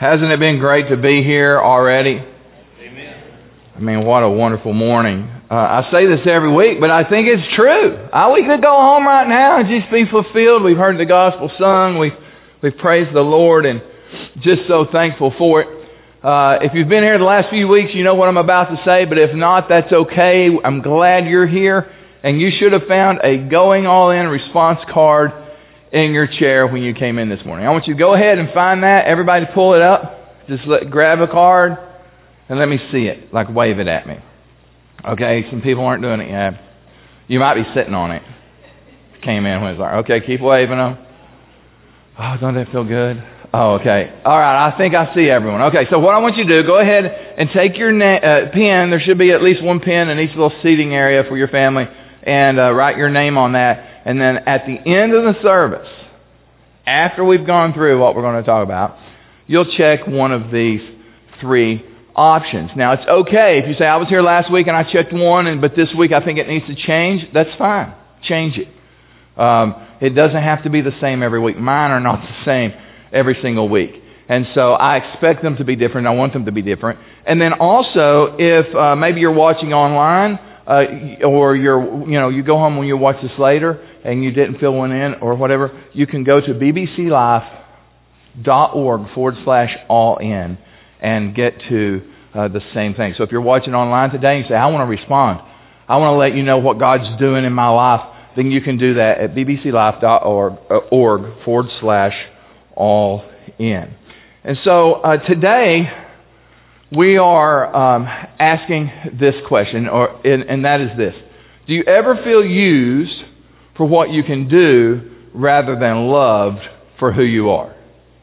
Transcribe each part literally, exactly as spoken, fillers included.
Hasn't it been great to be here already? Amen. I mean, what a wonderful morning. Uh, I say this every week, but I think it's true. I, we could go home right now and just be fulfilled. We've heard the gospel sung. We've, we've praised the Lord and just so thankful for it. Uh, if you've been here the last few weeks, you know what I'm about to say, but if not, that's okay. I'm glad you're here, and you should have found a Going All In response card in your chair when you came in this morning. I want you to go ahead and find that. Everybody pull it up. Just let, grab a card and let me see it. Like wave it at me. Okay, some people aren't doing it yet. You might be sitting on it. Came in when it's like, okay, keep waving them. Oh, don't that feel good? Oh, okay. All right, I think I see everyone. Okay, so what I want you to do, go ahead and take your na- uh, pen. There should be at least one pen in each little seating area for your family, and uh, write your name on that. And then at the end of the service, after we've gone through what we're going to talk about, you'll check one of these three options. Now, it's okay if you say, I was here last week and I checked one, and but this week I think it needs to change. That's fine. Change it. Um, it doesn't have to be the same every week. Mine are not the same every single week. And so I expect them to be different. I want them to be different. And then also, if uh, maybe you're watching online, Uh, or you're, you know, you go home when you watch this later and you didn't fill one in or whatever, you can go to bbclife dot org forward slash all in and get to uh, the same thing. So if you're watching online today and you say, I want to respond, I want to let you know what God's doing in my life, then you can do that at bbclife dot org forward slash all in. And so uh, today, we are um, asking this question, or and, and that is this. Do you ever feel used for what you can do rather than loved for who you are?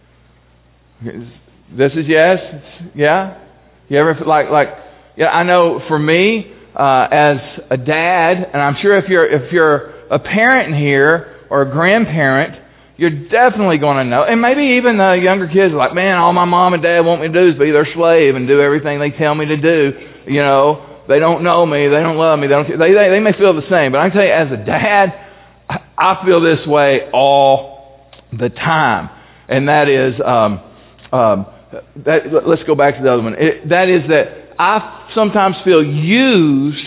This is yes? Yeah? You ever feel like, like yeah, I know for me, uh, as a dad, and I'm sure if you're, if you're a parent here or a grandparent, you're definitely going to know. And maybe even the younger kids are like, man, all my mom and dad want me to do is be their slave and do everything they tell me to do. You know, they don't know me. They don't love me. They don't. They, they, they may feel the same. But I can tell you, as a dad, I feel this way all the time. And that is, um, um, that, let's go back to the other one. It, that is that I sometimes feel used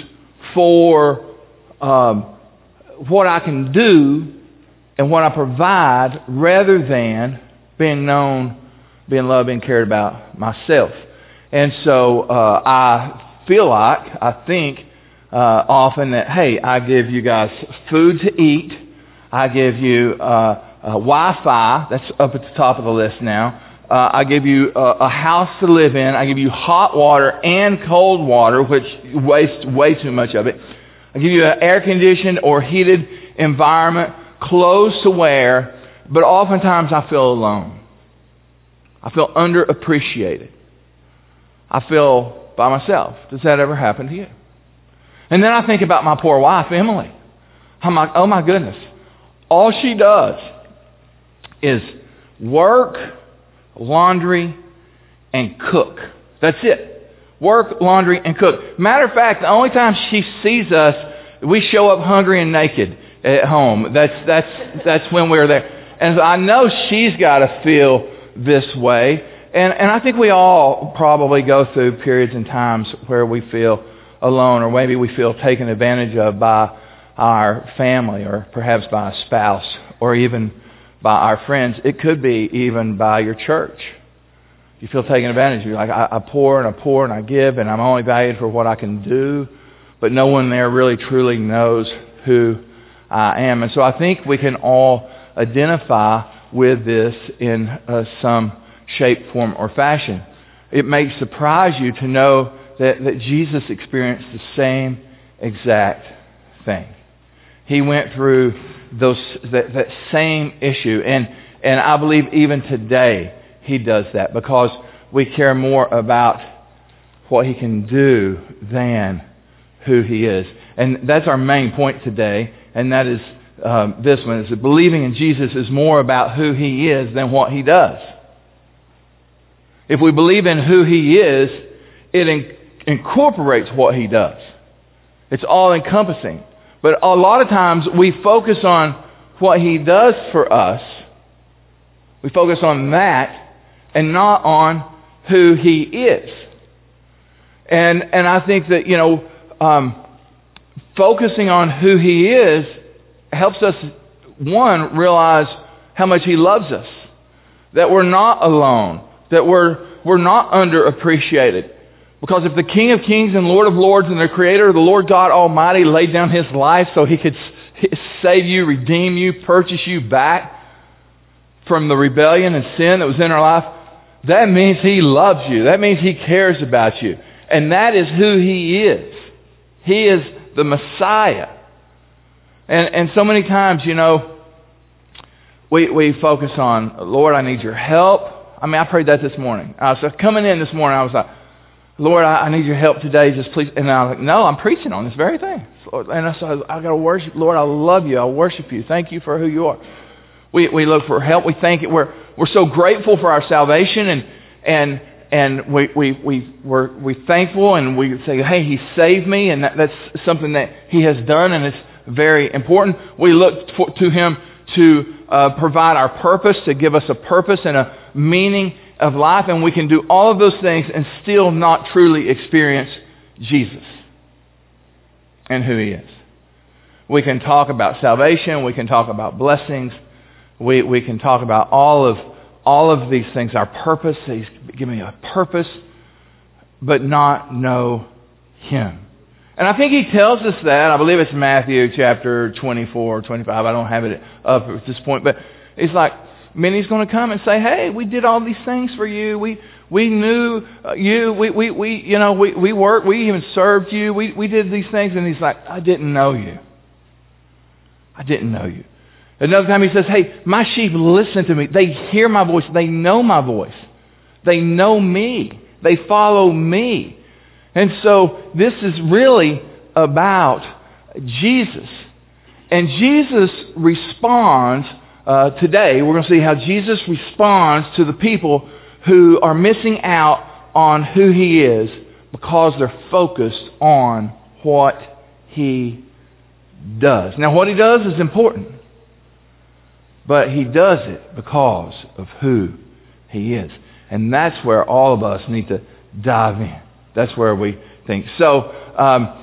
for um, what I can do and what I provide rather than being known, being loved, being cared about myself. And so uh, I feel like, I think uh, often that, hey, I give you guys food to eat. I give you uh, uh, Wi-Fi. That's up at the top of the list now. Uh, I give you a, a house to live in. I give you hot water and cold water, which wastes way too much of it. I give you an air-conditioned or heated environment, clothes to wear, but oftentimes I feel alone. I feel underappreciated. I feel by myself. Does that ever happen to you? And then I think about my poor wife, Emily. I'm like, oh my goodness. All she does is work, laundry, and cook. That's it. Work, laundry, and cook. Matter of fact, the only time she sees us, we show up hungry and naked at home. That's that's that's when we're there. And I know she's got to feel this way. And and I think we all probably go through periods and times where we feel alone, or maybe we feel taken advantage of by our family, or perhaps by a spouse, or even by our friends. It could be even by your church. You feel taken advantage of. You're like, I, I pour and I pour and I give, and I'm only valued for what I can do, but no one there really truly knows who I am. And so I think we can all identify with this in uh, some shape, form, or fashion. It may surprise you to know that, that Jesus experienced the same exact thing. He went through those that, that same issue. And, and I believe even today he does that, because we care more about what he can do than who he is. And that's our main point today. And that is um, this one, is that believing in Jesus is more about who he is than what he does. If we believe in who he is, it in- incorporates what he does. It's all encompassing. But a lot of times we focus on what he does for us. We focus on that, and not on who He is. And and I think that, you know, um, focusing on who He is helps us, one, realize how much He loves us. That we're not alone. That we're we're not underappreciated. Because if the King of Kings and Lord of Lords and the Creator, the Lord God Almighty, laid down His life so He could save you, redeem you, purchase you back from the rebellion and sin that was in our life, that means He loves you. That means He cares about you. And that is who He is. He is the Messiah. And and so many times, you know, we we focus on, Lord, I need your help. I mean, I prayed that this morning. I was coming in this morning, I was like, Lord, I, I need your help today. Just please. And I was like, no, I'm preaching on this very thing. And I said, I got to worship. Lord, I love you. I worship you. Thank you for who you are. We we look for help. We thank it. We're we're so grateful for our salvation, and and and we we we we're we thankful, and we say, hey, He saved me, and that, that's something that He has done, and it's very important. We look for, to Him to uh, provide our purpose, to give us a purpose and a meaning of life, and we can do all of those things and still not truly experience Jesus and who He is. We can talk about salvation, we can talk about blessings, we we can talk about all of all of these things, our purpose. He's given me a purpose, but not know Him. And I think He tells us that. I believe it's Matthew chapter twenty-four, twenty-five. I don't have it up at this point, but it's like, Minnie's going to come and say, hey, we did all these things for you. We we knew uh, you. We, we, we, you know, we, we worked. We even served you. We, we did these things. And He's like, I didn't know you. I didn't know you. Another time He says, hey, my sheep listen to me. They hear my voice. They know my voice. They know me. They follow me. And so this is really about Jesus. And Jesus responds. Uh, today, we're going to see how Jesus responds to the people who are missing out on who He is because they're focused on what He does. Now, what He does is important, but He does it because of who He is. And that's where all of us need to dive in. That's where we think. So, um,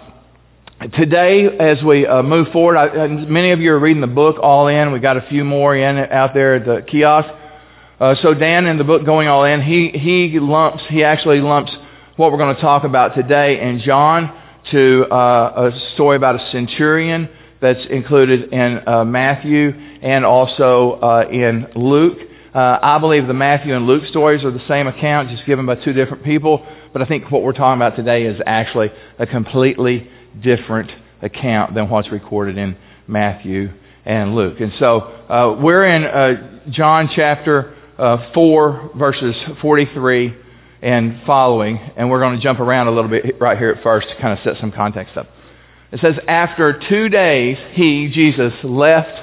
today, as we uh, move forward, I, many of you are reading the book All In. We got a few more in out there at the kiosk. Uh, so Dan, in the book Going All In, he he lumps, he actually lumps what we're going to talk about today in John to uh, a story about a centurion that's included in uh, Matthew and also uh, in Luke. Uh, I believe the Matthew and Luke stories are the same account, just given by two different people. But I think what we're talking about today is actually a completely different account than what's recorded in Matthew and Luke. And so uh, we're in uh, John chapter uh, four, verses forty-three and following, and we're going to jump around a little bit right here at first to kind of set some context up. It says, after two days, He, Jesus, left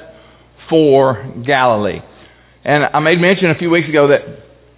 for Galilee. And I made mention a few weeks ago that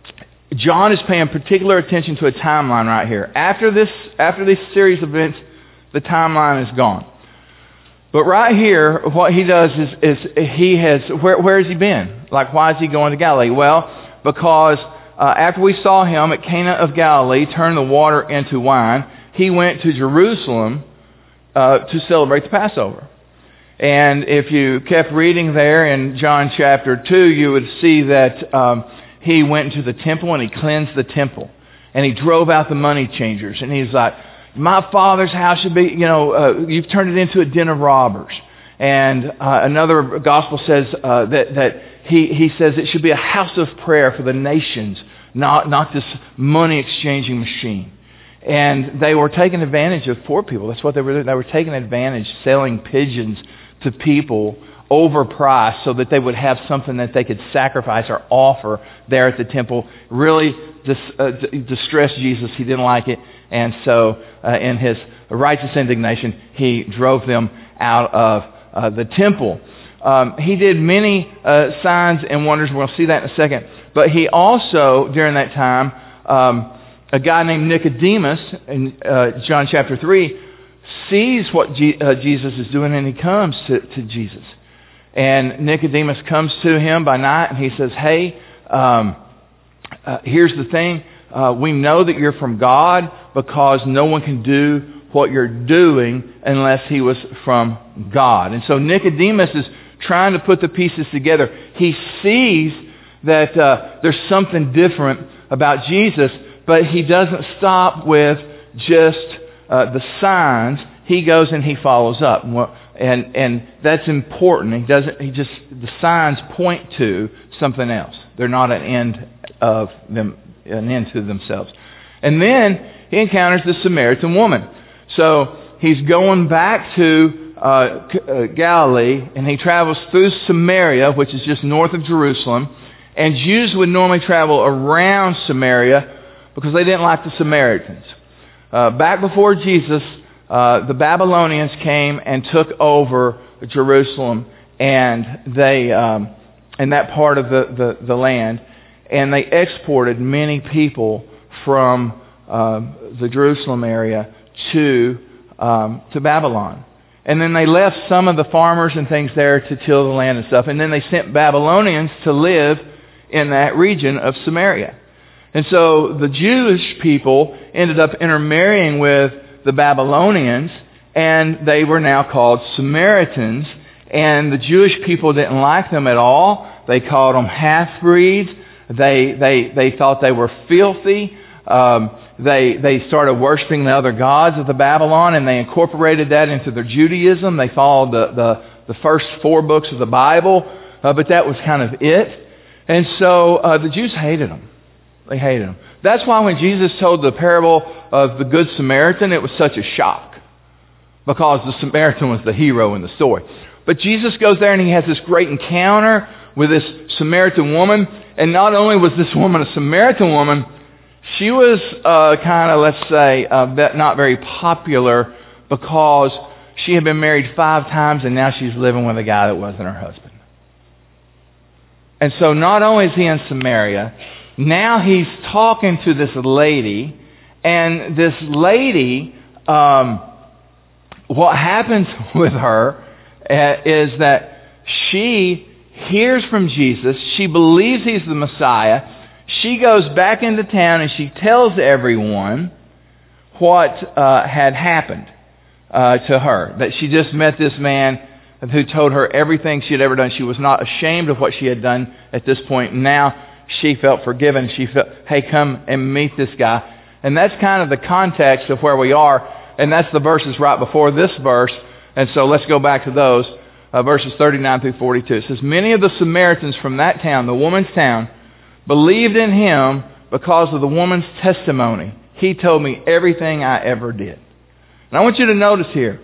John is paying particular attention to a timeline right here. After this, after this series of events, the timeline is gone. But right here, what He does is, is He has, where, where has He been? Like, why is He going to Galilee? Well, because uh, after we saw Him at Cana of Galilee turn the water into wine, He went to Jerusalem uh, to celebrate the Passover. And if you kept reading there in John chapter two, you would see that um, He went to the temple and He cleansed the temple. And He drove out the money changers. And He's like, my Father's house should be, you know, uh, you've turned it into a den of robbers. And uh, another gospel says uh, that that he he says it should be a house of prayer for the nations, not not this money exchanging machine. And they were taking advantage of poor people. That's what they were doing. They were taking advantage, selling pigeons to people overpriced so that they would have something that they could sacrifice or offer there at the temple. Really dis, uh, d- distressed Jesus. He didn't like it. And so uh, in His righteous indignation, He drove them out of uh, the temple. Um, he did many uh, signs and wonders. We'll see that in a second. But He also, during that time, um, a guy named Nicodemus in uh, John chapter three sees what G- uh, Jesus is doing, and he comes to, to Jesus. And Nicodemus comes to Him by night, and he says, hey, um, uh, here's the thing. Uh, we know that you're from God because no one can do what you're doing unless he was from God. And so Nicodemus is trying to put the pieces together. He sees that uh, there's something different about Jesus, but he doesn't stop with just uh, the signs. He goes and he follows up, and and that's important. He doesn't. He just the signs point to something else. They're not an end of them, an end to themselves. And then he encounters the Samaritan woman. So he's going back to uh, uh, Galilee, and he travels through Samaria, which is just north of Jerusalem. And Jews would normally travel around Samaria because they didn't like the Samaritans. Uh, back before Jesus, uh, the Babylonians came and took over Jerusalem and they um, and that part of the, the, the land, and they exported many people from uh, the Jerusalem area to um, to Babylon. And then they left some of the farmers and things there to till the land and stuff. And then they sent Babylonians to live in that region of Samaria. And so the Jewish people ended up intermarrying with the Babylonians, and they were now called Samaritans. And the Jewish people didn't like them at all. They called them half-breeds. They they they thought they were filthy. Um, they they started worshiping the other gods of the Babylon, and they incorporated that into their Judaism. They followed the the, the first four books of the Bible, uh, but that was kind of it. And so uh, the Jews hated them. They hated them. That's why when Jesus told the parable of the Good Samaritan, it was such a shock, because the Samaritan was the hero in the story. But Jesus goes there and he has this great encounter with this Samaritan woman. And not only was this woman a Samaritan woman, she was uh, kind of, let's say, uh, not very popular because she had been married five times and now she's living with a guy that wasn't her husband. And so not only is he in Samaria, now he's talking to this lady, and this lady, um, what happens with her uh, is that she hears from Jesus. She believes he's the Messiah. She goes back into town and she tells everyone what uh, had happened uh, to her. That she just met this man who told her everything she had ever done. She was not ashamed of what she had done at this point. Now she felt forgiven. She felt, hey, come and meet this guy. And that's kind of the context of where we are. And that's the verses right before this verse. And so let's go back to those. Uh, verses thirty-nine through forty-two. It says, many of the Samaritans from that town, the woman's town, believed in him because of the woman's testimony. He told me everything I ever did. And I want you to notice here,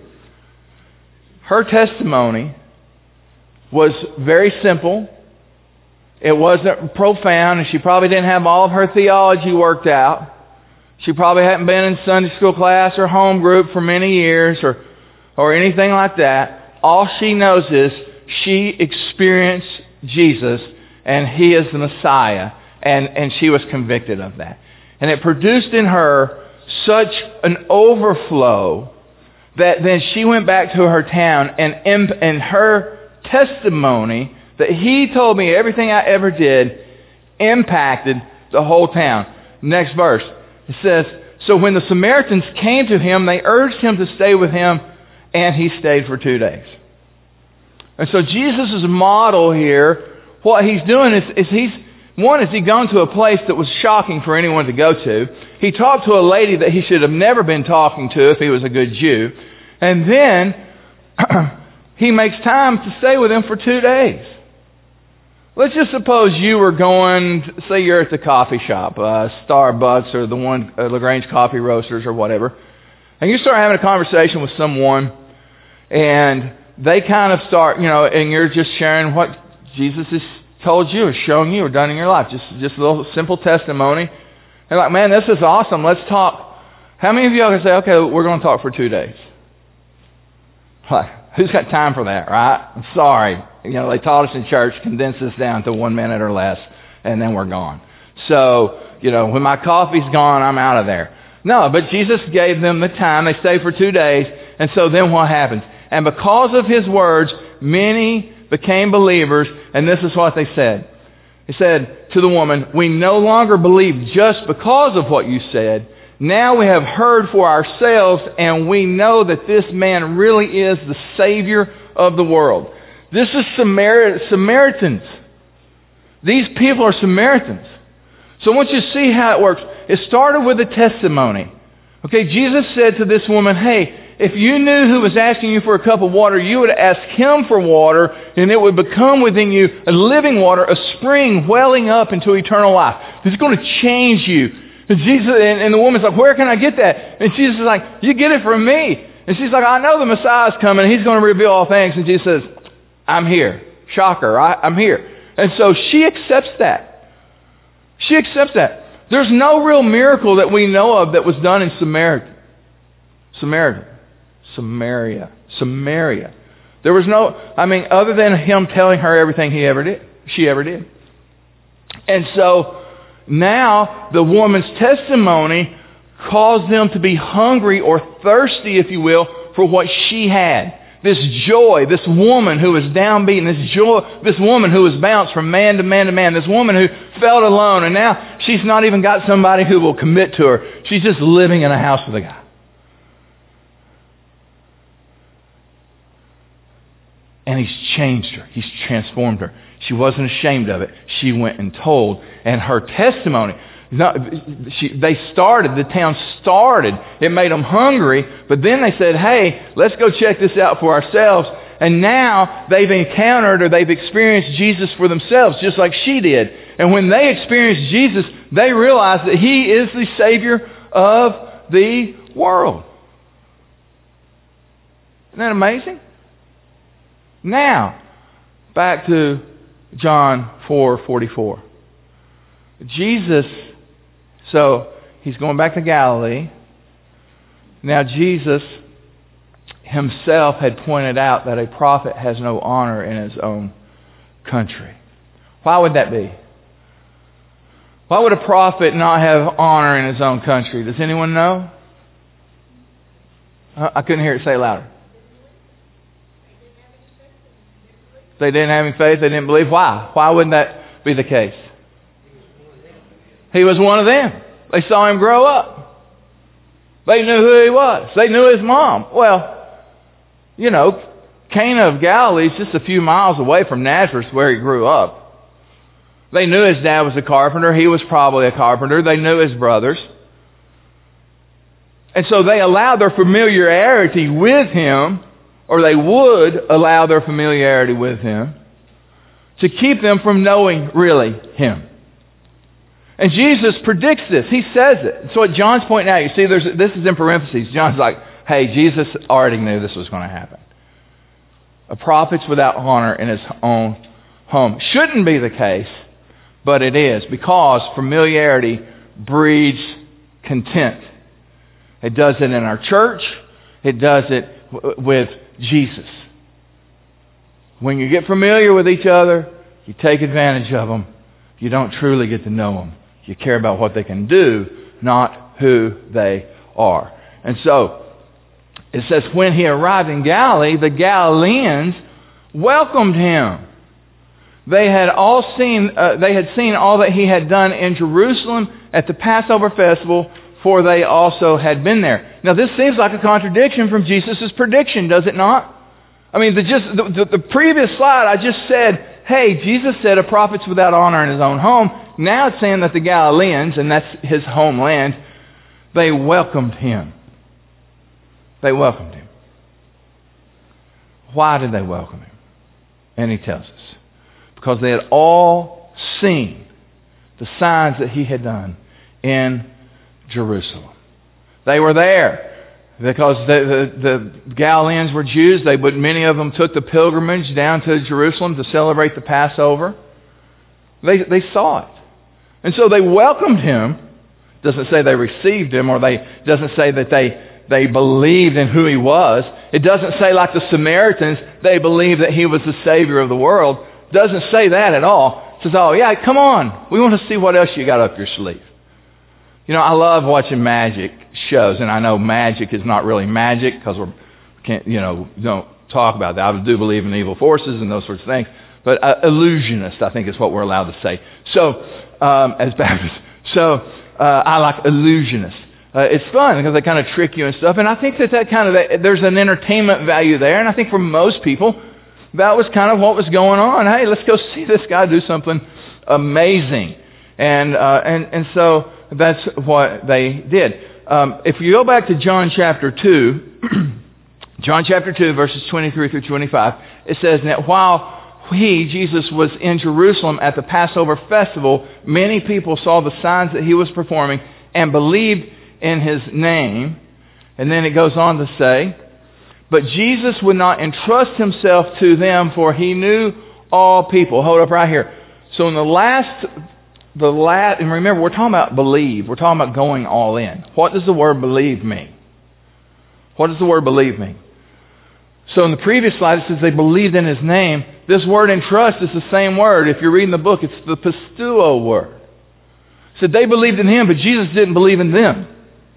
her testimony was very simple. It wasn't profound, and she probably didn't have all of her theology worked out. She probably hadn't been in Sunday school class or home group for many years or, or anything like that. All she knows is she experienced Jesus, and he is the Messiah, and, and she was convicted of that. And it produced in her such an overflow that then she went back to her town, and in, in her testimony that he told me everything I ever did impacted the whole town. Next verse. It says, so when the Samaritans came to him, they urged him to stay with him, and he stayed for two days. And so Jesus' model here, what he's doing is, is he's, one is he gone to a place that was shocking for anyone to go to. He talked to a lady that he should have never been talking to if he was a good Jew. And then he makes time to stay with him for two days. Let's just suppose you were going, say you're at the coffee shop, uh, Starbucks or the one, uh, LaGrange Coffee Roasters or whatever, and you start having a conversation with someone, and they kind of start, you know, and you're just sharing what Jesus has told you or shown you or done in your life, just just a little simple testimony. They're like, man, this is awesome. Let's talk. How many of you can say, okay, we're going to talk for two days? Like, who's got time for that, right? I'm sorry. You know, they taught us in church, condense this down to one minute or less, and then we're gone. So, you know, when my coffee's gone, I'm out of there. No, but Jesus gave them the time. They stayed for two days, and so then what happens? And because of his words, many became believers, and this is what they said. He said to the woman, "We no longer believe just because of what you said. Now we have heard for ourselves, and we know that this man really is the Savior of the world." This is Samar- Samaritans. These people are Samaritans. So I want you to see how it works. It started with a testimony. Okay, Jesus said to this woman, "Hey, if you knew who was asking you for a cup of water, you would ask him for water, and it would become within you a living water, a spring welling up into eternal life." This is going to change you. And Jesus and, and the woman's like, "Where can I get that?" And Jesus is like, "You get it from me." And she's like, "I know the Messiah's coming. He's going to reveal all things." And Jesus says, "I'm here." Shocker, right? I'm here. And so she accepts that. She accepts that. There's no real miracle that we know of that was done in Samaria. Samaria. Samaria. Samaria. There was no, I mean, other than him telling her everything he ever did, she ever did. And so now the woman's testimony caused them to be hungry or thirsty, if you will, for what she had. This joy, this woman who was downbeaten, this joy, this woman who was bounced from man to man to man, this woman who felt alone, and now she's not even got somebody who will commit to her. She's just living in a house with a guy. And he's changed her. He's transformed her. She wasn't ashamed of it. She went and told. And her testimony, not, she, they started, the town started. It made them hungry. But then they said, "Hey, let's go check this out for ourselves." And now they've encountered or they've experienced Jesus for themselves, just like she did. And when they experienced Jesus, they realized that He is the Savior of the world. Isn't that amazing? Now, back to John four forty-four. Jesus, so He's going back to Galilee. Now Jesus Himself had pointed out that a prophet has no honor in his own country. Why would that be? Why would a prophet not have honor in his own country? Does anyone know? I couldn't hear it. Say it louder. They didn't have any faith. They didn't believe. Why? Why wouldn't that be the case? He was one of them. They saw him grow up. They knew who he was. They knew his mom. Well, you know, Cana of Galilee is just a few miles away from Nazareth where he grew up. They knew his dad was a carpenter. He was probably a carpenter. They knew his brothers. And so they allowed their familiarity with him, or they would allow their familiarity with him, to keep them from knowing really him. And Jesus predicts this. He says it. So what John's pointing out, you see, there's this is in parentheses. John's like, hey, Jesus already knew this was going to happen. A prophet's without honor in his own home. Shouldn't be the case, but it is, because familiarity breeds contempt. It does it in our church. It does it w- with Jesus. When you get familiar with each other, you take advantage of them. You don't truly get to know them. You care about what they can do, not who they are. And so, it says, when he arrived in Galilee, the Galileans welcomed him. They had all seen, uh, they had seen all that he had done in Jerusalem at the Passover festival, for they also had been there. Now, this seems like a contradiction from Jesus' prediction, does it not? I mean, the, just the, the, the previous slide, I just said, hey, Jesus said a prophet's without honor in his own home. Now it's saying that the Galileans, and that's his homeland, they welcomed him. They welcomed him. Why did they welcome him? And he tells us. Because they had all seen the signs that he had done in Jerusalem. They were there because the, the, the Galileans were Jews. They would, many of them took the pilgrimage down to Jerusalem to celebrate the Passover. They, they saw it. And so they welcomed him. Doesn't say they received him, or they doesn't say that they They believed in who he was. It doesn't say, like the Samaritans, they believed that he was the Savior of the world. It doesn't say that at all. It says, oh yeah, come on. We want to see what else you got up your sleeve. You know, I love watching magic shows, and I know magic is not really magic because we can't, you know, don't talk about that. I do believe in evil forces and those sorts of things. but uh, illusionist, I think is what we're allowed to say. So, um, as Baptists. So, uh, I like illusionists. Uh, it's fun because they kind of trick you and stuff. And I think that that kind of, that, there's an entertainment value there. And I think for most people, that was kind of what was going on. Hey, let's go see this guy do something amazing. And, uh, and, and so that's what they did. Um, if you go back to John chapter two, John chapter two, verses twenty-three through twenty-five, it says that while he, Jesus, was in Jerusalem at the Passover festival, many people saw the signs that he was performing and believed in his name. And then it goes on to say, but Jesus would not entrust himself to them, for he knew all people. Hold up right here. So in the last, the last, and remember, we're talking about believe. We're talking about going all in. What does the word believe mean? What does the word believe mean? So in the previous slide, it says they believed in his name. This word entrust is the same word. If you're reading the book, it's the pisteuo word. So they believed in him, but Jesus didn't believe in them.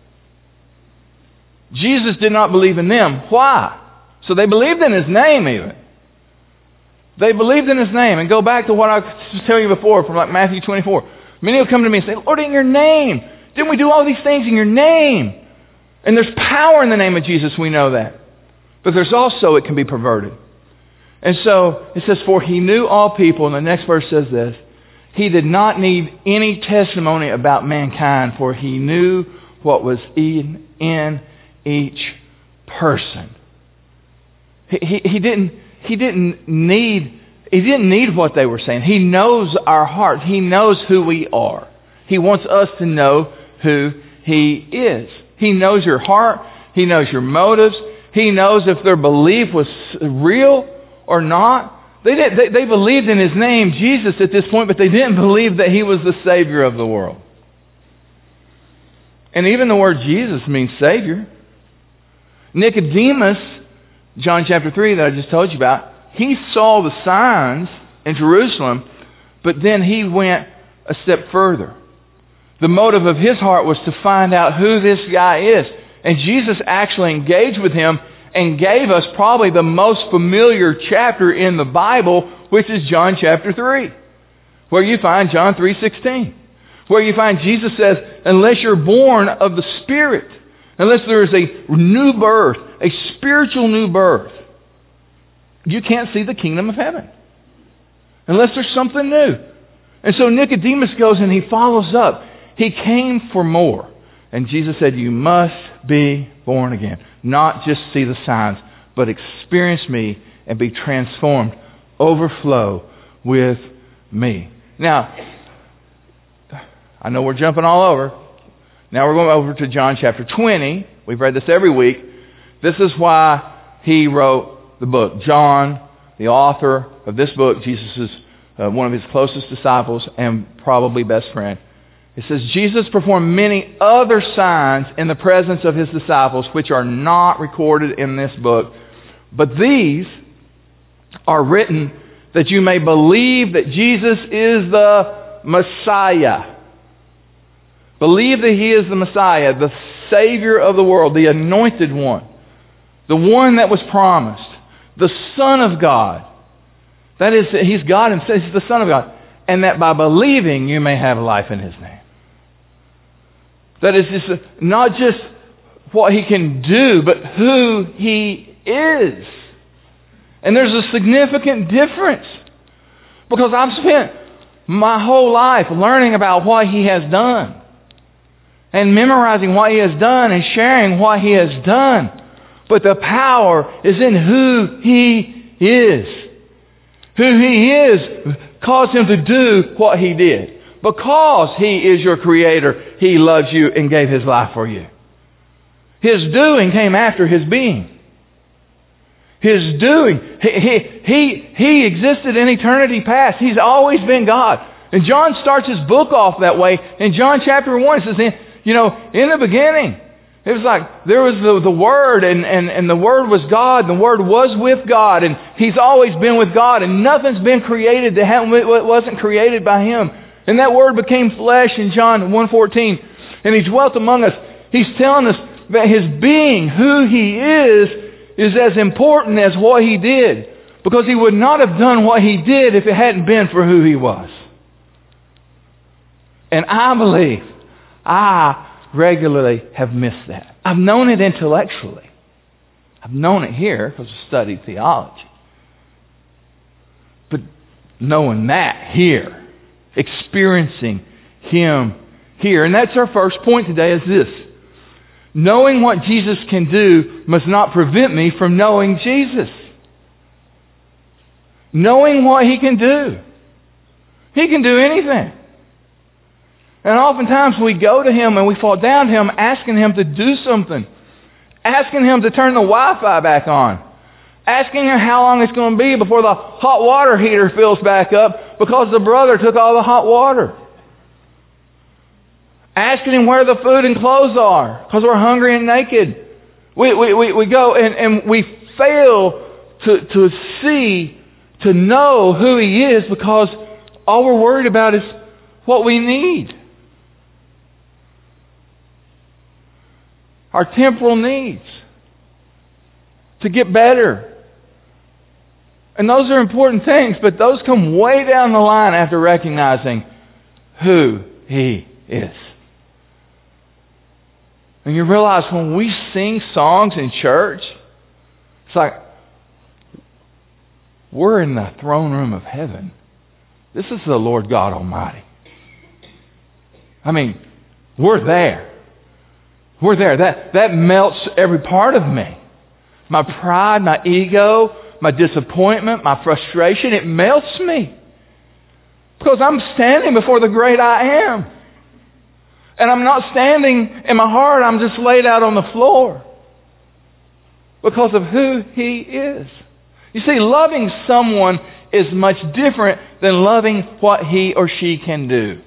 Jesus did not believe in them. Why? So they believed in his name even. They believed in his name. And go back to what I was telling you before from like Matthew twenty-four. Many will come to me and say, Lord, in your name. Didn't we do all these things in your name? And there's power in the name of Jesus. We know that. But there's also, it can be perverted. And so it says, for he knew all people. And the next verse says this. He did not need any testimony about mankind, for he knew what was in, in each person. He, he, he didn't, he didn't need, he didn't need what they were saying. He knows our hearts. He knows who we are. He wants us to know who he is. He knows your heart. He knows your motives. He knows if their belief was real or not. They, did, they, they believed in his name, Jesus, at this point, but they didn't believe that he was the Savior of the world. And even the word Jesus means Savior. Nicodemus, John chapter three that I just told you about, he saw the signs in Jerusalem, but then he went a step further. The motive of his heart was to find out who this guy is. And Jesus actually engaged with him and gave us probably the most familiar chapter in the Bible, which is John chapter three, where you find John three sixteen, where you find Jesus says, unless you're born of the Spirit, unless there is a new birth, a spiritual new birth, you can't see the kingdom of heaven. Unless there's something new. And so Nicodemus goes and he follows up. He came for more. And Jesus said, you must be born again. Not just see the signs, but experience me and be transformed. Overflow with me. Now, I know we're jumping all over. Now we're going over to John chapter twenty. We've read this every week. This is why he wrote the book. John, the author of this book, Jesus is uh, one of his closest disciples and probably best friend. It says, Jesus performed many other signs in the presence of his disciples, which are not recorded in this book. But these are written that you may believe that Jesus is the Messiah. Believe that he is the Messiah, the Savior of the world, the anointed one, the one that was promised, the Son of God. That is, he's God and says he's the Son of God. And that by believing you may have life in his name. That is just not just what he can do, but who he is. And there's a significant difference. Because I've spent my whole life learning about what he has done. And memorizing what he has done and sharing what he has done. But the power is in who he is. Who he is caused him to do what he did. Because he is your creator, he loves you and gave his life for you. His doing came after his being. His doing, he, he, he, he existed in eternity past. He's always been God. And John starts his book off that way. In John chapter one, it says, you know, in the beginning, it was like there was the, the Word, and, and, and the Word was God, and the Word was with God, and he's always been with God, and nothing's been created that wasn't created by him. And that Word became flesh in John one fourteen. And he dwelt among us. He's telling us that his being, who he is, is as important as what he did. Because He would not have done what He did if it hadn't been for who He was. And I believe I regularly have missed that. I've known it intellectually. I've known it here because I studied theology. But knowing that here, experiencing Him here. And that's our first point today is this. Knowing what Jesus can do must not prevent me from knowing Jesus. Knowing what He can do. He can do anything. And oftentimes we go to Him and we fall down to Him asking Him to do something. Asking Him to turn the Wi-Fi back on. Asking Him how long it's going to be before the hot water heater fills back up because the brother took all the hot water. Asking Him where the food and clothes are because we're hungry and naked. We, we, we, we go and, and we fail to, to see, to know who He is because all we're worried about is what we need. Our temporal needs. To get better. And those are important things, but those come way down the line after recognizing who He is. And you realize when we sing songs in church, it's like we're in the throne room of heaven. This is the Lord God Almighty. I mean, we're there. We're there. That, that melts every part of me. My pride, my ego, my disappointment, my frustration, it melts me. Because I'm standing before the great I Am. And I'm not standing in my heart, I'm just laid out on the floor. Because of who He is. You see, loving someone is much different than loving what he or she can do.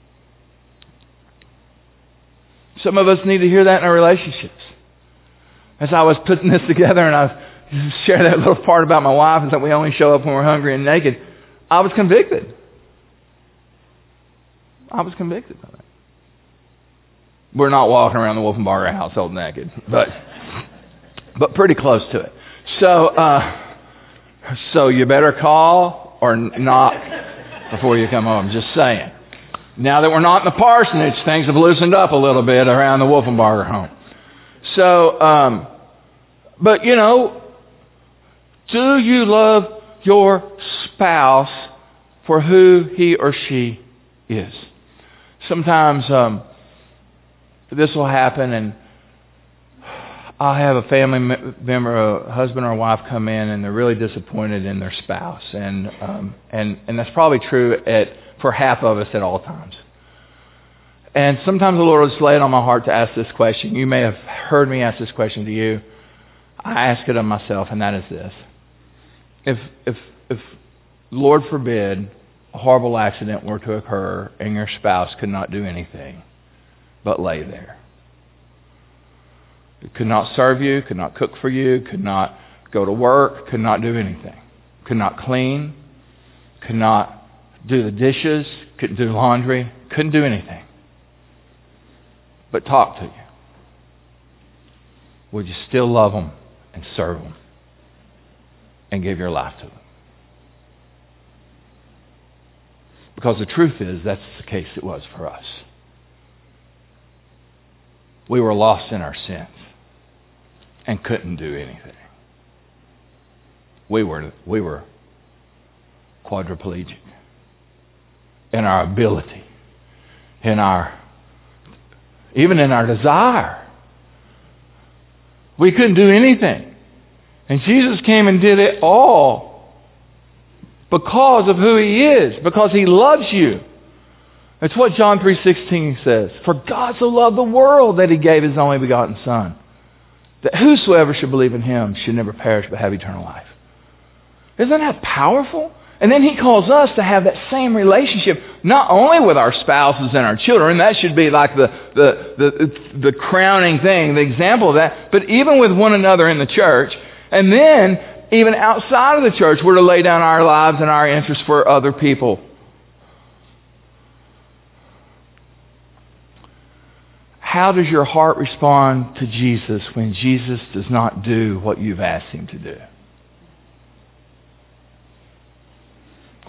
Some of us need to hear that in our relationships. As I was putting this together and I shared that little part about my wife and that we only show up when we're hungry and naked, I was convicted. I was convicted of it. We're not walking around the Wolfenbarger household naked, but but pretty close to it. So, uh, so you better call or knock before you come home. Just saying. Now that we're not in the parsonage, things have loosened up a little bit around the Wolfenbarger home. So, um, but you know, do you love your spouse for who he or she is? Sometimes um, this will happen, and I'll have a family member, a husband or a wife, come in, and they're really disappointed in their spouse, and um, and and that's probably true at for half of us at all times. And sometimes the Lord will just lay it on my heart to ask this question. You may have heard me ask this question to you. I ask it of myself, and that is this: If if if Lord forbid a horrible accident were to occur and your spouse could not do anything but lay there. It could not serve you, could not cook for you, could not go to work, could not do anything. Could not clean, could not do the dishes, couldn't do laundry, couldn't do anything but talk to you. Would you still love them and serve them and give your life to them? Because the truth is, that's the case it was for us. We were lost in our sins and couldn't do anything. We were we were quadriplegic in our ability, in our even in our desire. We couldn't do anything. And Jesus came and did it all because of who He is, because He loves you. It's what John three sixteen says. For God so loved the world that He gave His only begotten Son, that whosoever should believe in Him should never perish but have eternal life. Isn't that powerful? And then He calls us to have that same relationship, not only with our spouses and our children, that should be like the, the, the, the crowning thing, the example of that, but even with one another in the church. And then, even outside of the church, we're to lay down our lives and our interests for other people. How does your heart respond to Jesus when Jesus does not do what you've asked Him to do?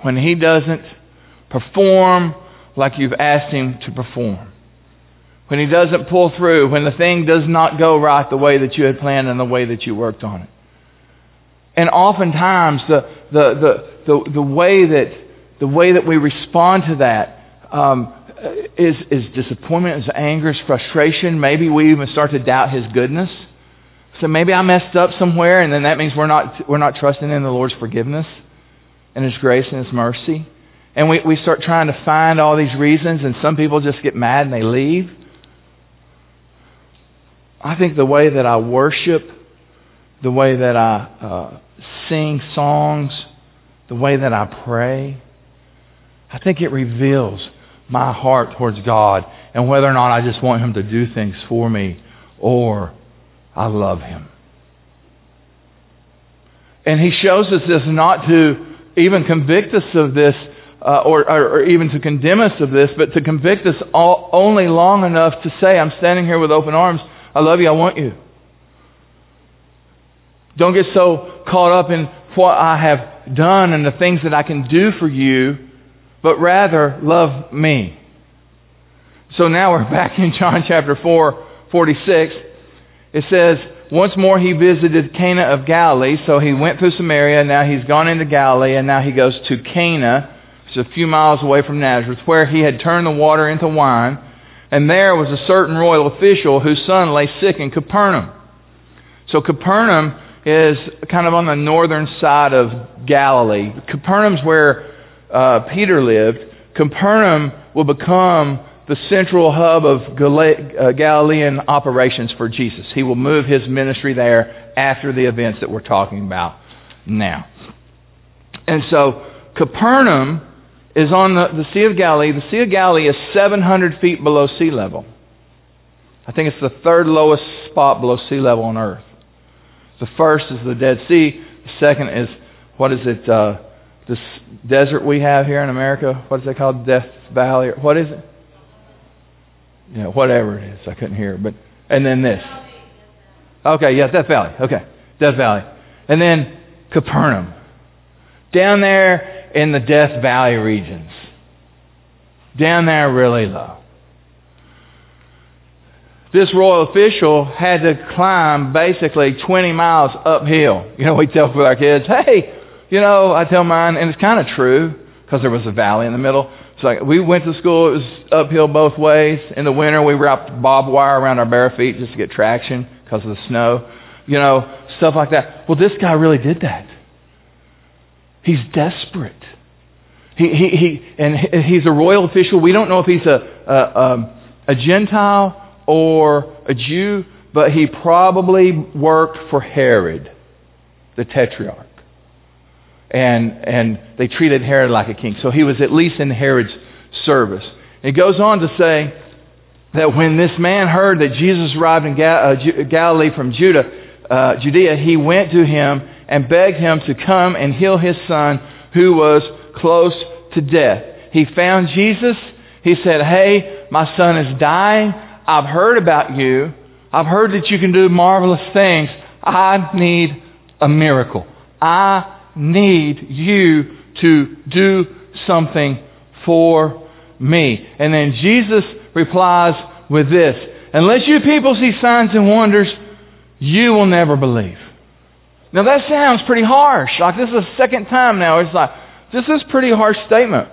when He doesn't perform like you've asked Him to perform. When He doesn't pull through, when the thing does not go right the way that you had planned and the way that you worked on it. And oftentimes the the the the, the way that the way that we respond to that um, is is disappointment, is anger, is frustration. Maybe we even start to doubt His goodness. So maybe I messed up somewhere, and then that means we're not we're not trusting in the Lord's forgiveness and His grace and His mercy. And we, we start trying to find all these reasons, and some people just get mad and they leave. I think the way that I worship, the way that I uh, sing songs, the way that I pray, I think it reveals my heart towards God and whether or not I just want Him to do things for me or I love Him. And He shows us this not to even convict us of this uh, or, or, or even to condemn us of this, but to convict us all, only long enough to say, I'm standing here with open arms. I love you. I want you. Don't get so caught up in what I have done and the things that I can do for you, but rather love me. So now we're back in John chapter four, forty-six. It says, once more He visited Cana of Galilee. So He went through Samaria, now He's gone into Galilee, and now He goes to Cana. It's a few miles away from Nazareth, where He had turned the water into wine. And there was a certain royal official whose son lay sick in Capernaum. So Capernaum is kind of on the northern side of Galilee. Capernaum's where uh, Peter lived. Capernaum will become the central hub of Galilean operations for Jesus. He will move His ministry there after the events that we're talking about now. And so Capernaum is on the, the Sea of Galilee. The Sea of Galilee is seven hundred feet below sea level. I think it's the third lowest spot below sea level on earth. The first is the Dead Sea. The second is, what is it, uh, this desert we have here in America? What is it called? Death Valley? What is it? You know, whatever it is. I couldn't hear it. But, and then this. Okay, yeah, Death Valley. Okay, Death Valley. And then Capernaum. Down there in the Death Valley regions. Down there really low. This royal official had to climb basically twenty miles uphill. You know, we tell with our kids, hey, you know, I tell mine, and it's kind of true because there was a valley in the middle. It's like we went to school, it was uphill both ways. In the winter, we wrapped barbed wire around our bare feet just to get traction because of the snow. You know, stuff like that. Well, this guy really did that. He's desperate. He he he, and he's a royal official. We don't know if he's a a, um, a Gentile or a Jew, but he probably worked for Herod, the Tetrarch. And and they treated Herod like a king. So he was at least in Herod's service. It goes on to say that when this man heard that Jesus arrived in Galilee from Judah, uh, Judea, he went to him and begged him to come and heal his son who was close to death. He found Jesus. He said, hey, my son is dying. I've heard about you. I've heard that you can do marvelous things. I need a miracle. I need you to do something for me. And then Jesus replies with this, unless you people see signs and wonders, you will never believe. Now that sounds pretty harsh. Like this is the second time now. It's like, this is a pretty harsh statement.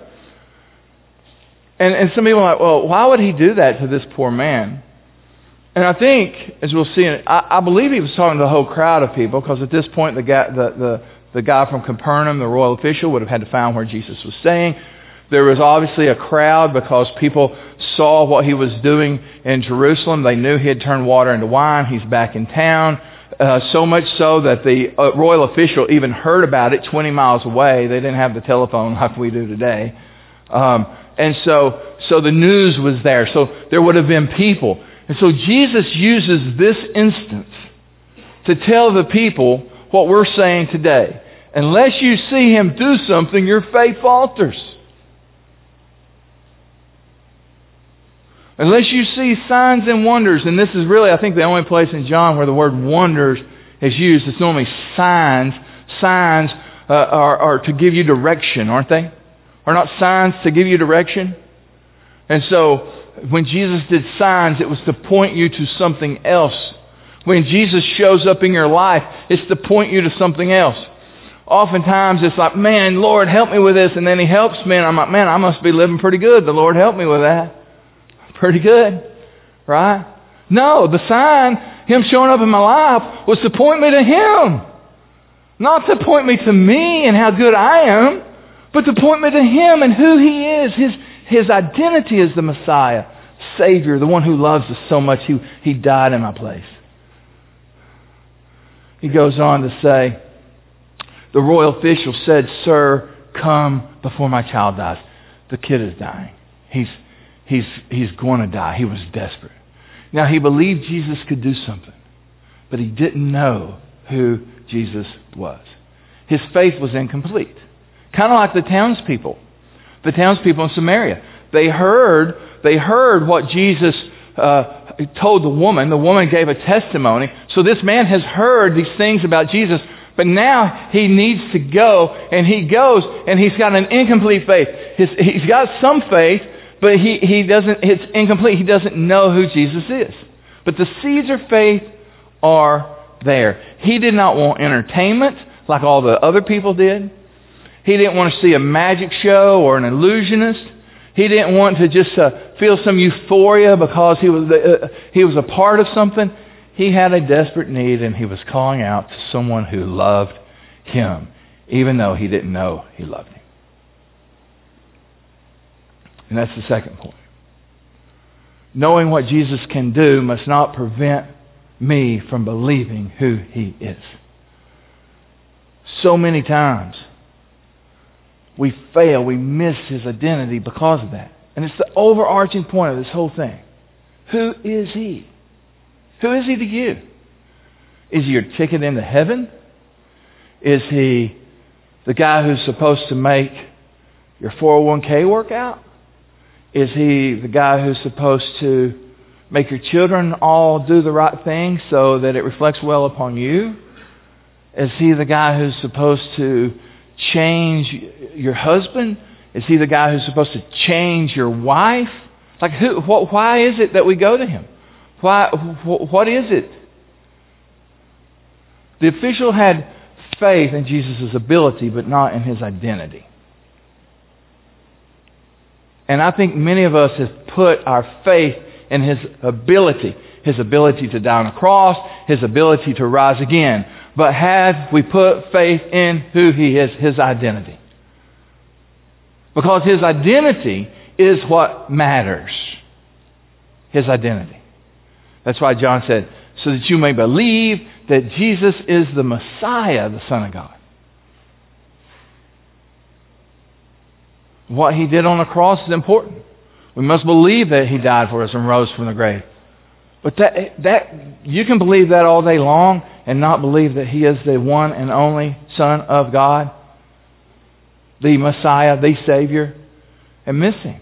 And, and some people are like, well, why would he do that to this poor man? And I think, as we'll see, I, I believe he was talking to the whole crowd of people, because at this point the guy, the, the, the guy from Capernaum, the royal official, would have had to find where Jesus was staying. There was obviously a crowd because people saw what he was doing in Jerusalem. They knew he had turned water into wine. He's back in town. Uh, so much so that the uh, royal official even heard about it twenty miles away. They didn't have the telephone like we do today. Um, and so, so the news was there. So there would have been people. And so Jesus uses this instance to tell the people what we're saying today. Unless you see him do something, your faith falters. Unless you see signs and wonders, and this is really, I think, the only place in John where the word wonders is used. It's normally signs. Signs uh, are, are to give you direction, aren't they? Are not signs to give you direction? And so, when Jesus did signs, it was to point you to something else. When Jesus shows up in your life, it's to point you to something else. Oftentimes, it's like, man, Lord, help me with this. And then He helps me, and I'm like, man, I must be living pretty good. The Lord help me with that. Pretty good. Right? No, the sign, Him showing up in my life, was to point me to Him. Not to point me to me and how good I am, but to point me to Him and who He is. His, his identity as the Messiah, Savior, the one who loves us so much, He, he died in my place. He goes on to say, the royal official said, "Sir, come before my child dies." The kid is dying. He's, he's, he's going to die. He was desperate. Now, he believed Jesus could do something, but he didn't know who Jesus was. His faith was incomplete. Kind of like the townspeople. The townspeople in Samaria. They heard, they heard what Jesus uh, told the woman. The woman gave a testimony. So this man has heard these things about Jesus, but now he needs to go, and he goes, and he's got an incomplete faith. His, he's got some faith, but he, he doesn't, it's incomplete. He doesn't know who Jesus is. But the seeds of faith are there. He did not want entertainment like all the other people did. He didn't want to see a magic show or an illusionist. He didn't want to just uh, feel some euphoria because he was uh, he was a part of something. He had a desperate need, and he was calling out to someone who loved him, even though he didn't know he loved him. And that's the second point. Knowing what Jesus can do must not prevent me from believing who He is. So many times we fail, we miss His identity because of that. And it's the overarching point of this whole thing. Who is He? Who is He to you? Is He your ticket into heaven? Is He the guy who's supposed to make your four oh one k work out? Is He the guy who's supposed to make your children all do the right thing so that it reflects well upon you? Is He the guy who's supposed to change your husband? Is He the guy who's supposed to change your wife? Like, who? What, why is it that we go to Him? Why? Wh- what is it? The official had faith in Jesus' ability, but not in His identity. And I think many of us have put our faith in His ability. His ability to die on a cross, His ability to rise again. But have we put faith in who He is, His identity? Because His identity is what matters. His identity. That's why John said, so that you may believe that Jesus is the Messiah, the Son of God. What He did on the cross is important. We must believe that He died for us and rose from the grave. But that that you can believe that all day long and not believe that He is the one and only Son of God, the Messiah, the Savior, and miss Him.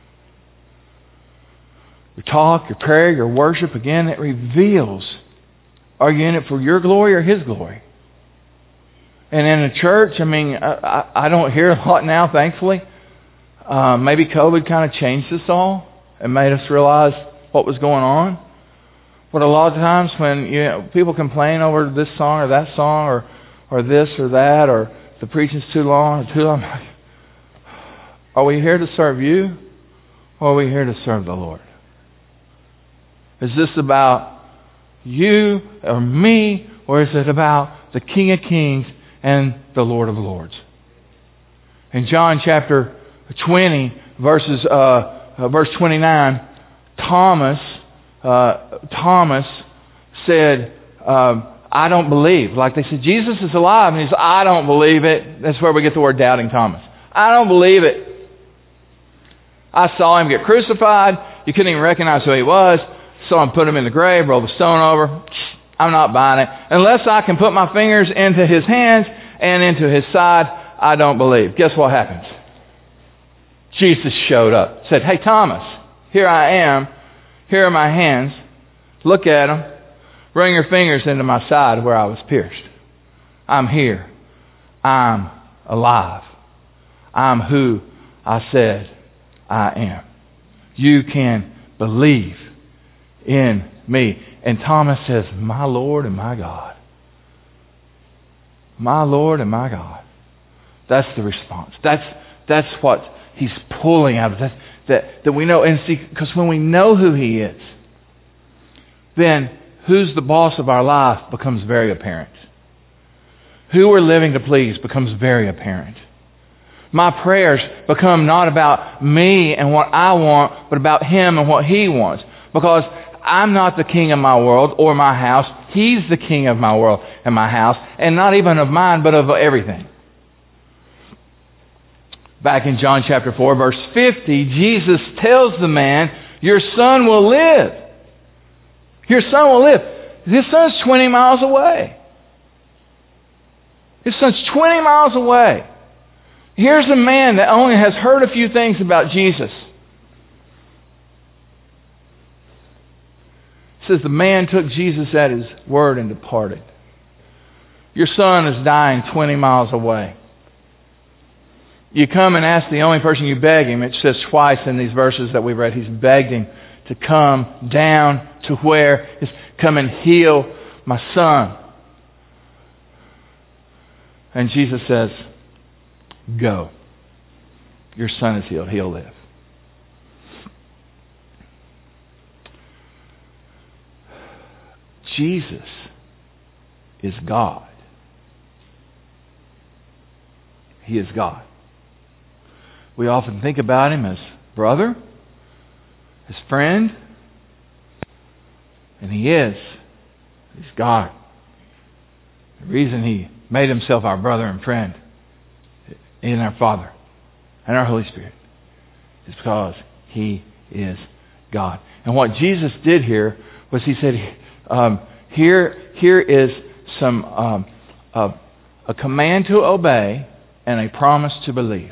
Your talk, your prayer, your worship, again, it reveals, are you in it for your glory or His glory? And in a church, I mean, I, I don't hear a lot now, thankfully. Uh, maybe COVID kind of changed us all and made us realize what was going on. But a lot of times when you know, people complain over this song or that song or, or this or that or the preaching's too long or too long, are we here to serve you or are we here to serve the Lord? Is this about you or me, or is it about the King of Kings and the Lord of Lords? In John chapter twenty, verses uh, uh, verse twenty-nine, Thomas uh, Thomas said, um, "I don't believe." Like they said, Jesus is alive, and he said, "I don't believe it." That's where we get the word doubting Thomas. I don't believe it. I saw Him get crucified. You couldn't even recognize who He was. Saw Him put Him in the grave, roll the stone over. I'm not buying it. Unless I can put my fingers into His hands and into His side, I don't believe. Guess what happens? Jesus showed up. Said, "Hey, Thomas, here I am. Here are my hands. Look at them. Bring your fingers into my side where I was pierced. I'm here. I'm alive. I'm who I said, I am. You can believe in me. And Thomas says, my Lord and my God. My Lord and my God. That's the response. That's that's what he's pulling out of that. That, that we know. And see, because when we know who he is, then who's the boss of our life becomes very apparent. Who we're living to please becomes very apparent. My prayers become not about me and what I want, but about him and what he wants. Because I'm not the king of my world or my house. He's the king of my world and my house. And not even of mine, but of everything. Back in John chapter four, verse fifty, Jesus tells the man, your son will live. Your son will live. His son's twenty miles away. His son's twenty miles away. Here's a man that only has heard a few things about Jesus. It says the man took Jesus at his word and departed. Your son is dying twenty miles away. You come and ask the only person you beg him. It says twice in these verses that we read, he's begged him to come down to where is come and heal my son. And Jesus says, go. Your son is healed. He'll live. Jesus is God. He is God. We often think about him as brother, his friend, and he is. He's God. The reason he made himself our brother and friend in our Father and our Holy Spirit is because he is God. And what Jesus did here was he said, um, here, here is some um, a, a command to obey and a promise to believe.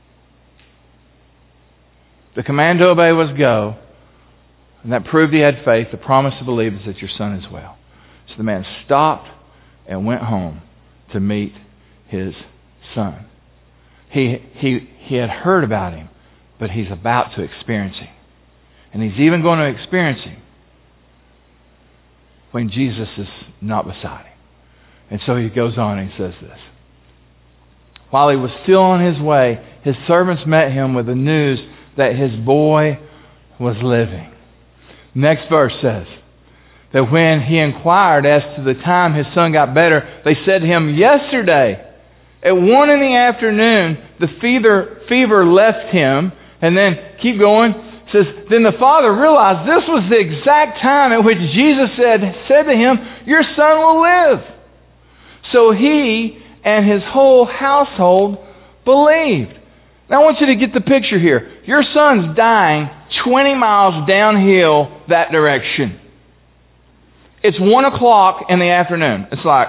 The command to obey was go, and that proved he had faith. The promise to believe is that your son is well. So the man stopped and went home to meet his son. He, he, he had heard about him, but he's about to experience him. And he's even going to experience him when Jesus is not beside him. And so he goes on and he says this. While he was still on his way, his servants met him with the news that his boy was living. Next verse says that when he inquired as to the time his son got better, they said to him, yesterday at one in the afternoon, the fever, fever left him. And then keep going. It says, then the father realized this was the exact time at which Jesus said, said to him, your son will live. So he and his whole household believed. Now I want you to get the picture here. Your son's dying twenty miles downhill that direction. It's one o'clock in the afternoon. It's like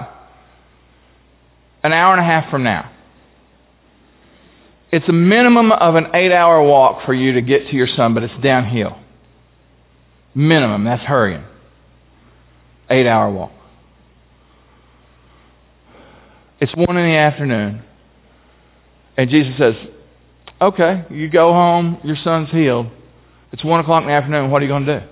an hour and a half from now. It's a minimum of an eight-hour walk for you to get to your son, but it's downhill. Minimum. That's hurrying. Eight-hour walk. It's one in the afternoon. And Jesus says, okay, you go home, your son's healed. It's one o'clock in the afternoon, what are you going to do?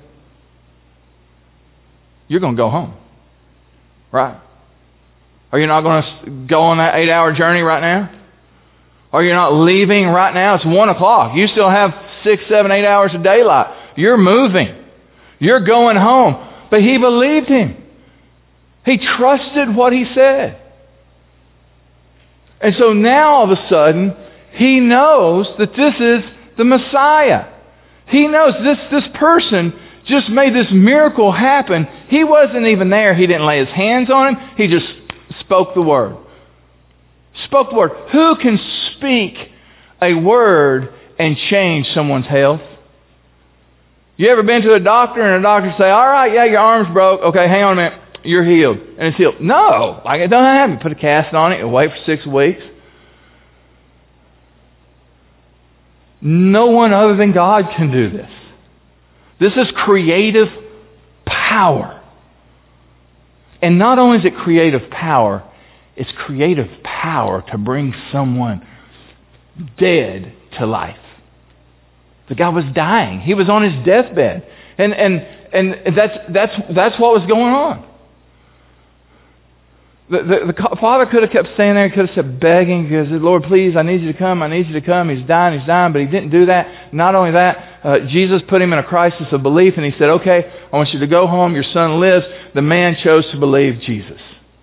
You're going to go home. Right? Are you not going to go on that eight-hour journey right now? Are you not leaving right now? It's one o'clock. You still have six, seven, eight hours of daylight. You're moving. You're going home. But he believed him. He trusted what he said. And so now all of a sudden, he knows that this is the Messiah. He knows this, this person just made this miracle happen. He wasn't even there. He didn't lay his hands on him. He just spoke the word. Spoke the word. Who can speak a word and change someone's health? You ever been to a doctor and a doctor say, all right, yeah, your arm's broke. Okay, hang on a minute. You're healed. And it's healed. No. Like it doesn't happen. Put a cast on it and wait for six weeks. No one other than God can do this. This is creative power. And not only is it creative power, it's creative power to bring someone dead to life. The guy was dying. He was on his deathbed. And and and that's that's that's what was going on. The, the, the father could have kept staying there. He could have kept begging because, Lord, please, I need you to come. I need you to come. He's dying. He's dying. But he didn't do that. Not only that, uh, Jesus put him in a crisis of belief, and he said, okay, I want you to go home. Your son lives. The man chose to believe Jesus.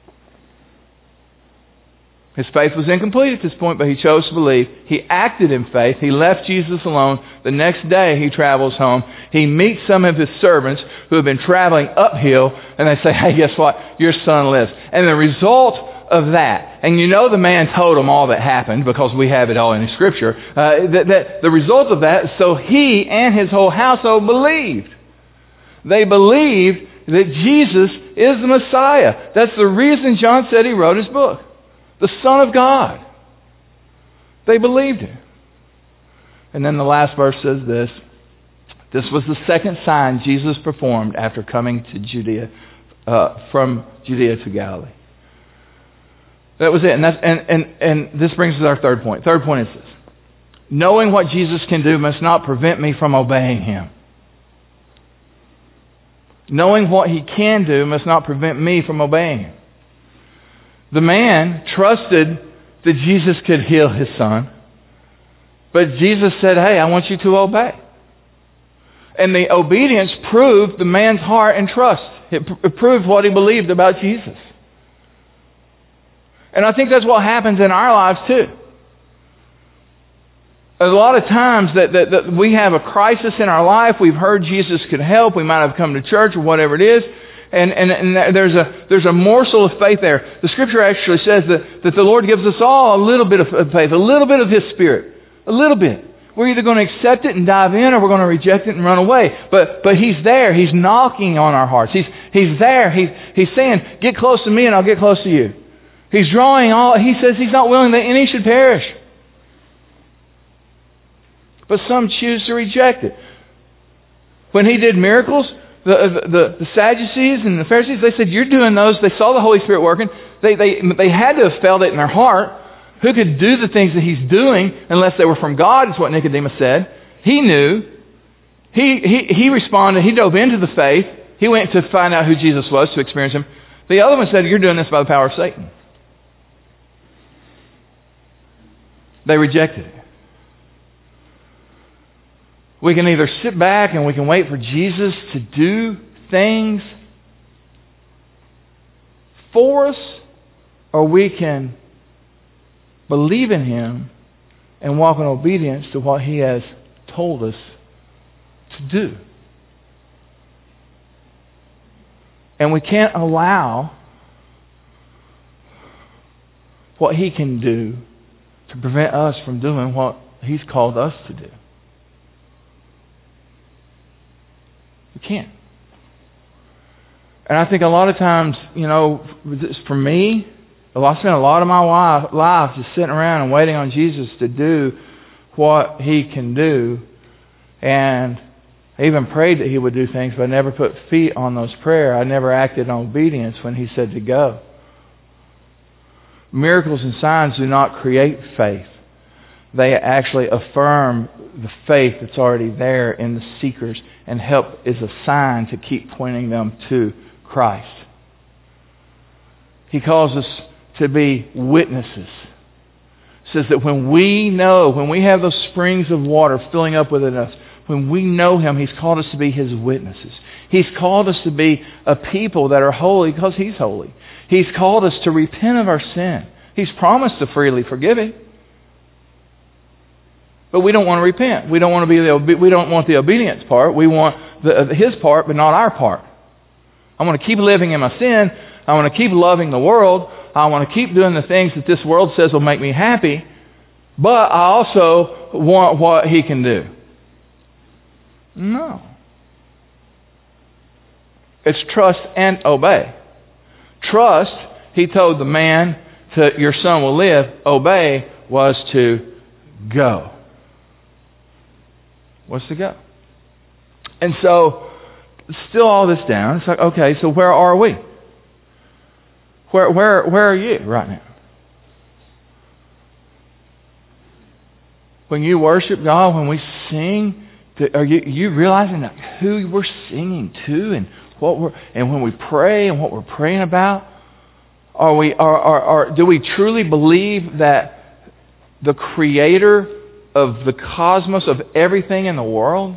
His faith was incomplete at this point, but he chose to believe. He acted in faith. He left Jesus alone. The next day, he travels home. He meets some of his servants who have been traveling uphill, and they say, hey, guess what? Your son lives. And the result of that, and you know the man told them all that happened because we have it all in the Scripture, uh, that, that the result of that, so he and his whole household believed. They believed that Jesus is the Messiah. That's the reason John said he wrote his book. The Son of God. They believed him. And then the last verse says this. This was the second sign Jesus performed after coming to Judea, uh, from Judea to Galilee. That was it. And, that's, and, and, and this brings us to our third point. Third point is this. Knowing what Jesus can do must not prevent me from obeying him. Knowing what he can do must not prevent me from obeying him. The man trusted that Jesus could heal his son. But Jesus said, hey, I want you to obey. And the obedience proved the man's heart and trust. It, pr- it proved what he believed about Jesus. And I think that's what happens in our lives too. A lot of times that, that, that we have a crisis in our life. We've heard Jesus could help. We might have come to church or whatever it is. And, and, and there's a there's a morsel of faith there. The Scripture actually says that, that the Lord gives us all a little bit of faith, a little bit of His Spirit, a little bit. We're either going to accept it and dive in, or we're going to reject it and run away. But but He's there. He's knocking on our hearts. He's He's there. He's He's saying, "Get close to me, and I'll get close to you." He's drawing all. He says He's not willing that any should perish. But some choose to reject it. When He did miracles, The, the, the Sadducees and the Pharisees, they said, you're doing those. They saw the Holy Spirit working. They, they, they had to have felt it in their heart. Who could do the things that he's doing unless they were from God, is what Nicodemus said. He knew. He, he, he responded. He dove into the faith. He went to find out who Jesus was, to experience him. The other one said, you're doing this by the power of Satan. They rejected it. We can either sit back and we can wait for Jesus to do things for us, or we can believe in Him and walk in obedience to what He has told us to do. And we can't allow what He can do to prevent us from doing what He's called us to do. We can't. And I think a lot of times, you know, for me, I spent a lot of my life just sitting around and waiting on Jesus to do what He can do. And I even prayed that He would do things, but I never put feet on those prayers. I never acted in obedience when He said to go. Miracles and signs do not create faith. They actually affirm the faith that's already there in the seekers, and help is a sign to keep pointing them to Christ. He calls us to be witnesses. Says that when we know, when we have those springs of water filling up within us, when we know Him, He's called us to be His witnesses. He's called us to be a people that are holy because He's holy. He's called us to repent of our sin. He's promised to freely forgive it. But we don't want to repent. We don't want to be the we don't want the obedience part. We want the, His part, but not our part. I want to keep living in my sin. I want to keep loving the world. I want to keep doing the things that this world says will make me happy. But I also want what He can do. No. It's trust and obey. Trust, He told the man, to your son will live. Obey was to go. Was to go. And so, still all this down, it's like, okay, so where are we? Where where where are you right now? When you worship God, when we sing, Are you, you realizing who we're singing to and what we're and when we pray and what we're praying about? Are we are, are, are do we truly believe that the Creator of the cosmos, of everything in the world,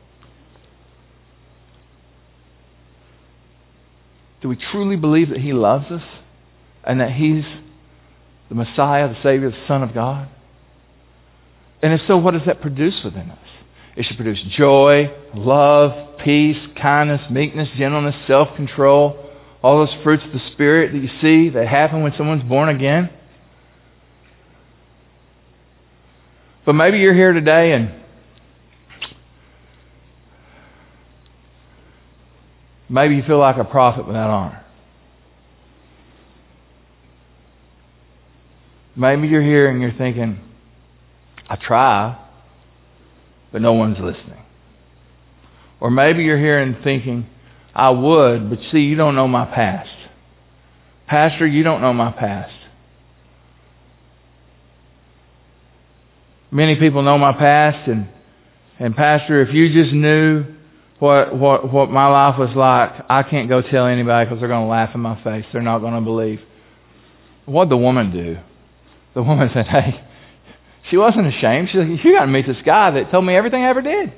do we truly believe that He loves us and that He's the Messiah, the Savior, the Son of God? And if so, what does that produce within us? It should produce joy, love, peace, kindness, meekness, gentleness, self-control, all those fruits of the Spirit that you see that happen when someone's born again. But maybe you're here today and maybe you feel like a prophet without honor. Maybe you're here and you're thinking, I try, but no one's listening. Or maybe you're here and thinking, I would, but see, you don't know my past. Pastor, you don't know my past. Many people know my past, and and Pastor, if you just knew what what what my life was like, I can't go tell anybody because they're going to laugh in my face. They're not going to believe. What'd the woman do? The woman said, hey, she wasn't ashamed. She said, you got to meet this guy that told me everything I ever did.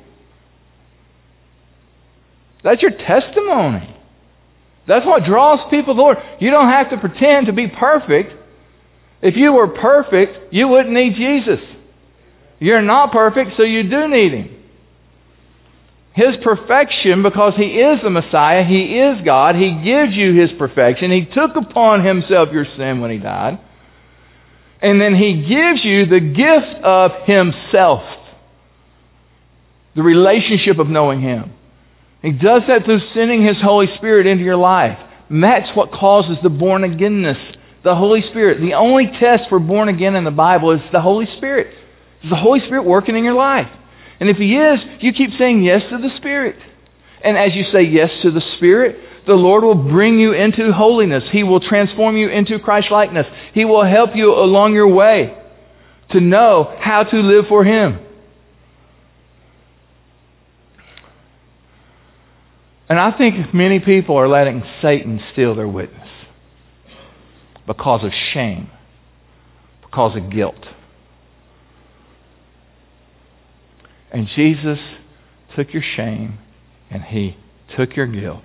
That's your testimony. That's what draws people to the Lord. You don't have to pretend to be perfect. If you were perfect, you wouldn't need Jesus. You're not perfect, so you do need Him. His perfection, because He is the Messiah, He is God, He gives you His perfection. He took upon Himself your sin when He died. And then He gives you the gift of Himself. The relationship of knowing Him. He does that through sending His Holy Spirit into your life. And that's what causes the born-againness. The Holy Spirit. The only test for born again in the Bible is the Holy Spirit. Is the Holy Spirit working in your life? And if He is, you keep saying yes to the Spirit. And as you say yes to the Spirit, the Lord will bring you into holiness. He will transform you into Christ-likeness. He will help you along your way to know how to live for Him. And I think many people are letting Satan steal their witness because of shame, because of guilt. And Jesus took your shame and He took your guilt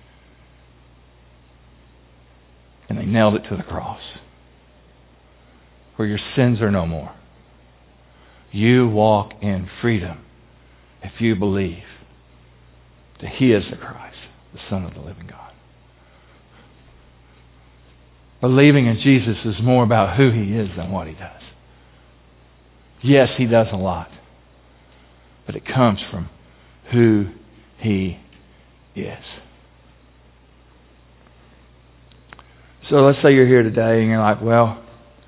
and He nailed it to the cross where your sins are no more. You walk in freedom if you believe that He is the Christ, the Son of the living God. Believing in Jesus is more about who He is than what He does. Yes, He does a lot. But it comes from who He is. So let's say you're here today and you're like, well,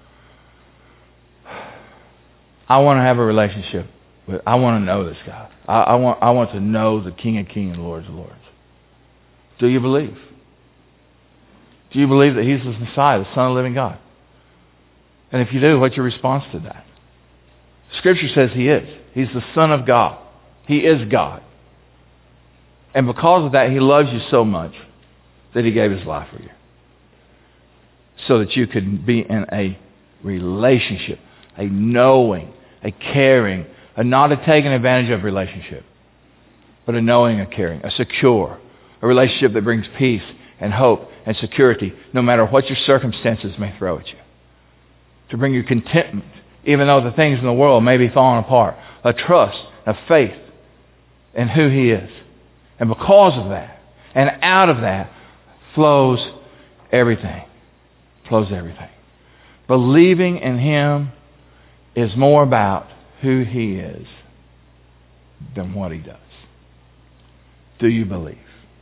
I want to have a relationship with, I want to know this God. I, I want I want to know the King of Kings and Lord of Lords. Do you believe? Do you believe that He's the Messiah, the Son of the living God? And if you do, what's your response to that? Scripture says He is. He's the Son of God. He is God. And because of that, He loves you so much that He gave His life for you. So that you could be in a relationship, a knowing, a caring, a not a taking advantage of relationship, but a knowing, a caring, a secure, a relationship that brings peace and hope and security no matter what your circumstances may throw at you. To bring you contentment, even though the things in the world may be falling apart. A trust, a faith in who He is. And because of that, and out of that, flows everything. Flows everything. Believing in Him is more about who He is than what He does. Do you believe?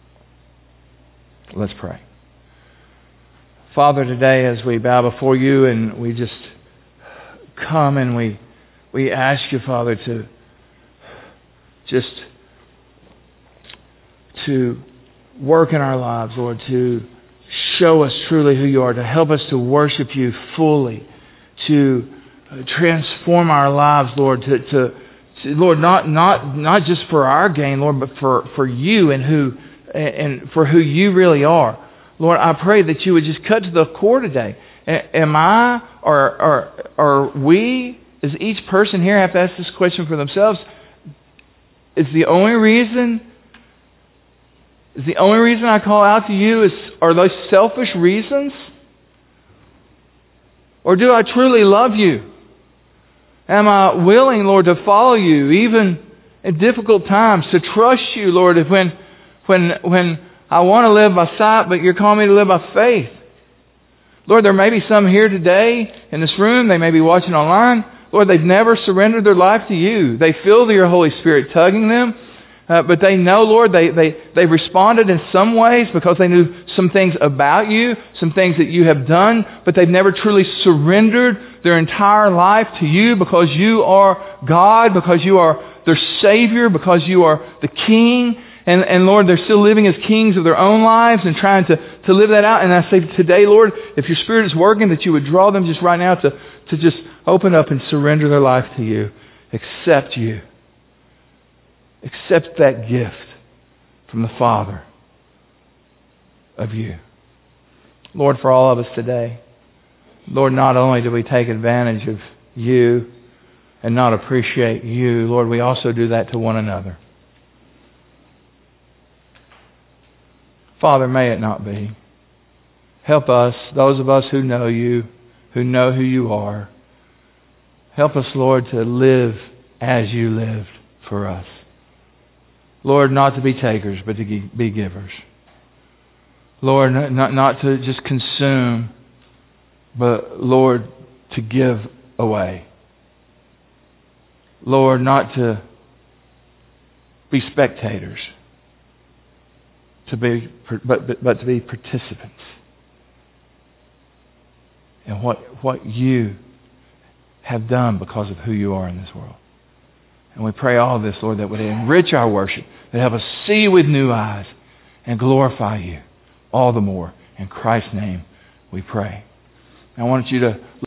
Let's pray. Father, today as we bow before You and we just come and we we ask You, Father, to just to work in our lives, Lord, to show us truly who You are, to help us to worship You fully, to transform our lives, Lord, to to Lord, not not not just for our gain, Lord, but for, for you and who and for who you really are. Lord, I pray that you would just cut to the core today. Am I or or or we, as each person here, have to ask this question for themselves? Is the only reason is the only reason I call out to you is are those selfish reasons? Or do I truly love you? Am I willing, Lord, to follow you even in difficult times, to trust you, Lord, if when when when I want to live by sight, but you're calling me to live by faith? Lord, there may be some here today in this room, they may be watching online. Lord, they've never surrendered their life to you. They feel your Holy Spirit tugging them, uh, but they know, Lord, they, they, they've responded in some ways because they knew some things about you, some things that you have done, but they've never truly surrendered their entire life to you because you are God, because you are their Savior, because you are the King. And, and Lord, they're still living as kings of their own lives and trying to, to live that out. And I say today, Lord, if your Spirit is working, that you would draw them just right now to, to just open up and surrender their life to you. Accept you. Accept that gift from the Father of you. Lord, for all of us today, Lord, not only do we take advantage of you and not appreciate you, Lord, we also do that to one another. Father, may it not be. Help us, those of us who know you, who know who you are. Help us, Lord, to live as you lived for us. Lord, not to be takers, but to be givers. Lord, not, not to just consume, but, Lord, to give away. Lord, not to be spectators, to be, but, but, but to be participants in what, what you have done because of who you are in this world. And we pray all of this, Lord, that would enrich our worship, that help us see with new eyes and glorify you all the more. In Christ's name we pray. I want you to